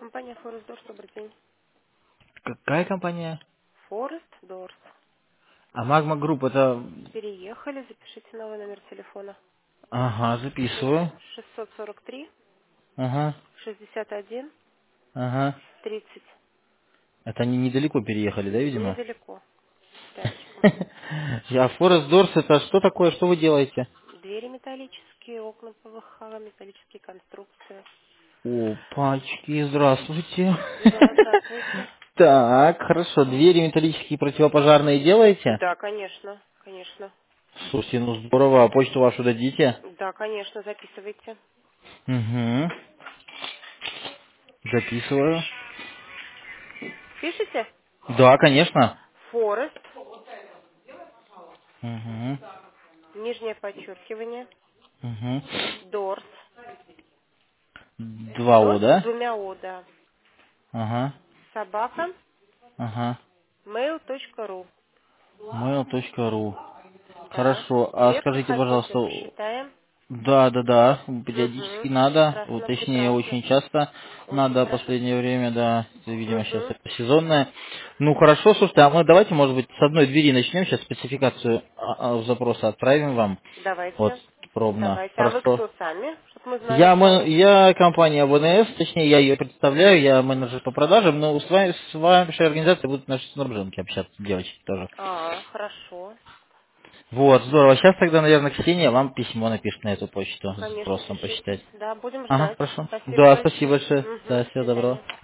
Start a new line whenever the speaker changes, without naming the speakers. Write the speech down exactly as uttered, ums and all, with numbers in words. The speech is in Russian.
Компания Forest Doors, добрый день.
Какая компания?
Forest Doors.
А Магма Групп это...
Переехали, запишите новый номер телефона.
Ага, записываю.
шестьсот сорок три
Ага,
шестьдесят один
ага.
тридцать.
Это они недалеко переехали, да, видимо?
Недалеко, рядышком.
А Forest Doors это что такое? Что вы делаете?
Двери металлические, окна П В Х, металлические конструкции.
Опачки, здравствуйте.
Да, здравствуйте.
Так, хорошо. Двери металлические противопожарные делаете?
Да, конечно, конечно.
Слушайте, ну здорово. А почту вашу дадите?
Да, конечно, записывайте.
Угу. Записываю.
Пишите?
Да, конечно.
Forest,
Угу.
нижнее подчеркивание,
Угу.
Doors.
Два О,
Doors с
да?
двумя О, да.
Ага.
Собака,
Ага.
mail точка ру.
mail точка ру.
Да.
Хорошо. А
Редко
скажите,
хотите,
пожалуйста,
посчитаем.
да, да, да, периодически
Угу.
надо, вот,
Прекрасно,
точнее,
прекрасно.
очень часто
Очень
надо в
хорошо.
последнее время, да, видимо, сейчас
Угу.
это сезонное. Ну, хорошо, слушайте, а мы давайте, может быть, с одной двери начнем, сейчас спецификацию а, а, запроса отправим вам, вот,
Давайте.
пробно.
Давайте. А вы
Хорошо.
кто сами? Чтобы мы знали
Я,
с
мен-
вами.
я компания В Н С, точнее, я ее представляю, я менеджер по продажам, но с вами, с вашей организацией будут наши снабженки общаться, девочки тоже.
А, хорошо.
Вот, здорово. Сейчас тогда, наверное, Ксения вам письмо напишет на эту почту с
Конечно,
запросом
пишите.
посчитать.
Да, будем
Ага,
ждать.
хорошо.
Спасибо
Да, спасибо
большое.
большое.
Угу.
Да,
До
всего доброго.
свидания.